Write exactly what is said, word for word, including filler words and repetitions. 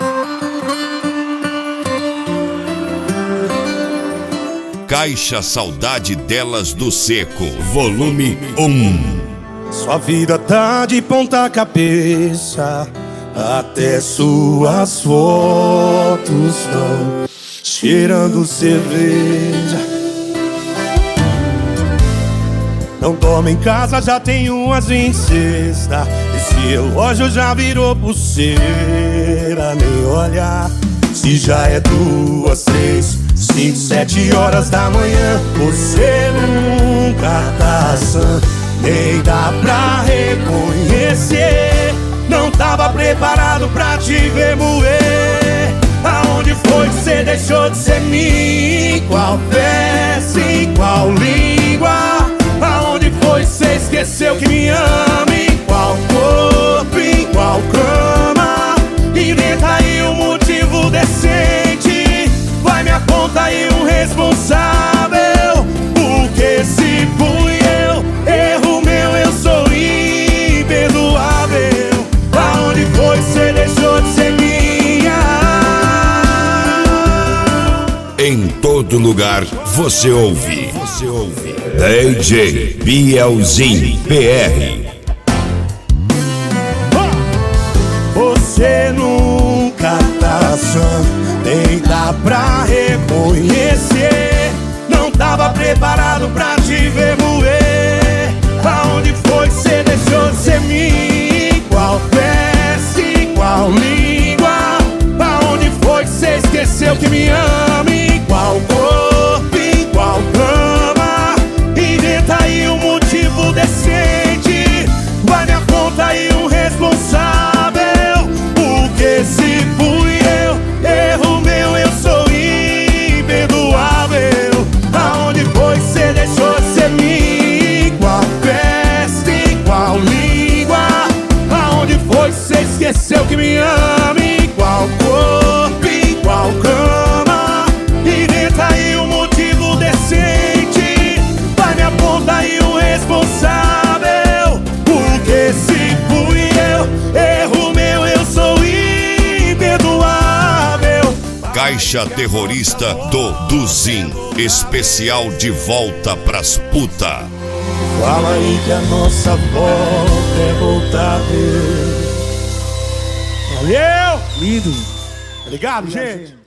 Caixa Saudade Delas do Seco, volume um. Sua vida tá de ponta cabeça, até suas fotos estão cheirando cerveja. Não dorme em casa, já tem umas vinte e sexta. Esse relógio já virou pulseira. Nem olhar se já é duas, três, cinco, sete horas da manhã. Você nunca tá sã, nem dá pra reconhecer. Não tava preparado pra te ver moer. Aonde foi que você deixou de ser mim? Qual peça, em qual língua? Aonde foi que você esqueceu que me ama? Em qual corpo, em qual cama? Inventa aí um motivo decente. Vai, me aponta aí um responsável. Porque se fui eu, erro meu, eu sou imperdoável. Aonde foi que você deixou de ser minha? Em todo lugar você ouve, você ouve D J Bielzinho P R. Você nunca tá sã, nem dá pra reconhecer. Não tava preparado pra te ver moer. Aonde foi que você deixou de ser mim? Qual peça, em qual língua? Aonde foi que você esqueceu que me ama? Em qual corpo, em qual cama? Inventa aí um motivo decente. Vai, me aponta aí um responsável. Porque se fui eu, erro meu, eu sou imperdoável. Aonde foi que você deixou de ser mim? Qual festa, em qual língua? Aonde foi que você esqueceu que me ama? Em qual corpo, em qual cama? Inventa aí um motivo decente. Vai, me aponta aí um responsável. Porque se fui eu, erro meu, eu sou imperdoável. Caixa Terrorista do Duzin, especial de volta pras puta. Fala aí que a nossa volta é voltar a ver. Valeu! Lindo. Obrigado, gente.